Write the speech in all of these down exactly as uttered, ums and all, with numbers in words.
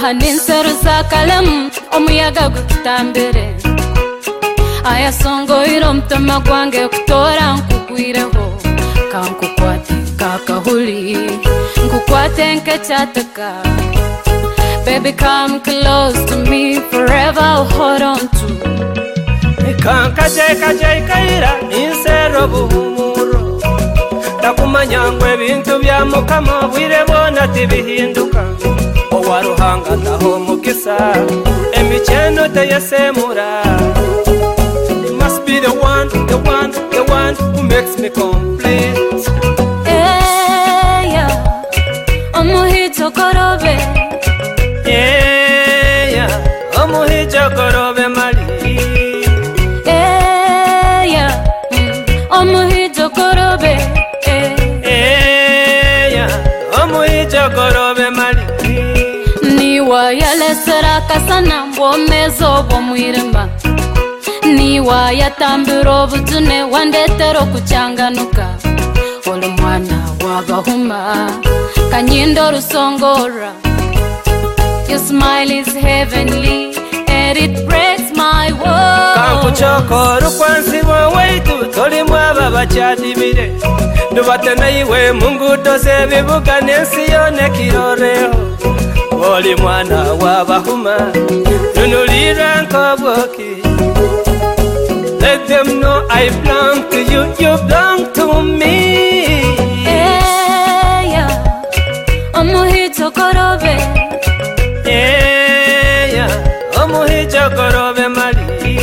ninseru za kalamu omuyaga gutambere aya songo iro mtoma gwange kutora nkugwireho kankukwate kakahuli nkukwate nkechataka. Baby, come close to me forever, I'll hold on to. Kanka jeka jeka ira insero buhumuro takumanya ngwe bintu bya mukama bwire bona tibihinduka owaruhanga naho mukisa emicheno teyesemura. You must be the one, the one, the one who makes me complete. Hey, yeah, omuhito korobe. Yeah, yeah, omuhito korobe mali. Omuhito korobe, eh, eh, yeah. Omuhito korobe mali. Niwa yale seraka sana mbomezo bomwirema. Niwa yatambiro butune wandetero kuchanganuka. Olo mwana wabahuma kanyindo rusongora. Your smile is heavenly and it breaks my world. Kanku chokoro kwansi waitu toli mwaba bachadibire ndubate naiwe mungu tose bibuga nensi yone kiroreho oli mwana wabahuma nunulira nkobwoki. Let them know I belong to you, you belong to me. Hey, yeah, omuhito korobe. Hey, yeah, omuhito korobe mali.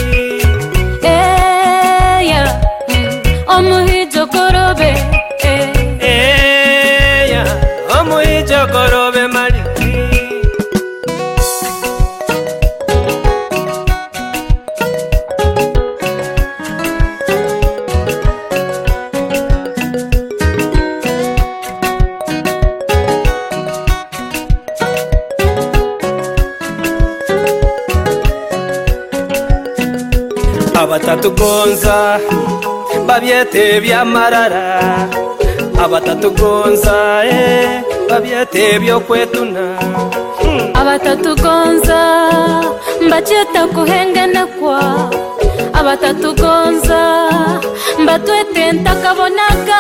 Omuhito korobe, eh, eh, yeah, omuhito korobe mali. Abatatu gonza babyete byamarara abatatu gonza eh babyete byo kwetuna. hmm. Abatatu gonza mbacheta kuhengana kwa abatatu gonza mbatwete ntakabonaga.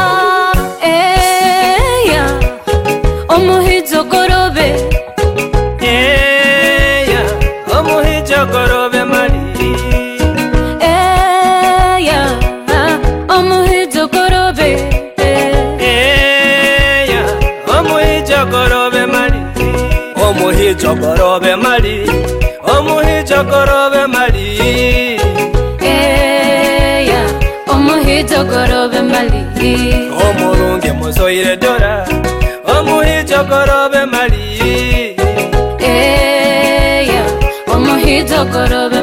Eh, yeah, omuhito korobe. Eh, yeah, omuhito korobe mali. Omuhito korobe, eh, yeah, omuhito korobe mali. Omuhito korobe mali, omuhito korobe mali. eh, yeah, omuhito korobe mali. Omurunge muzoire dora, omuhito korobe mali. Eh, yeah, omuhito korobe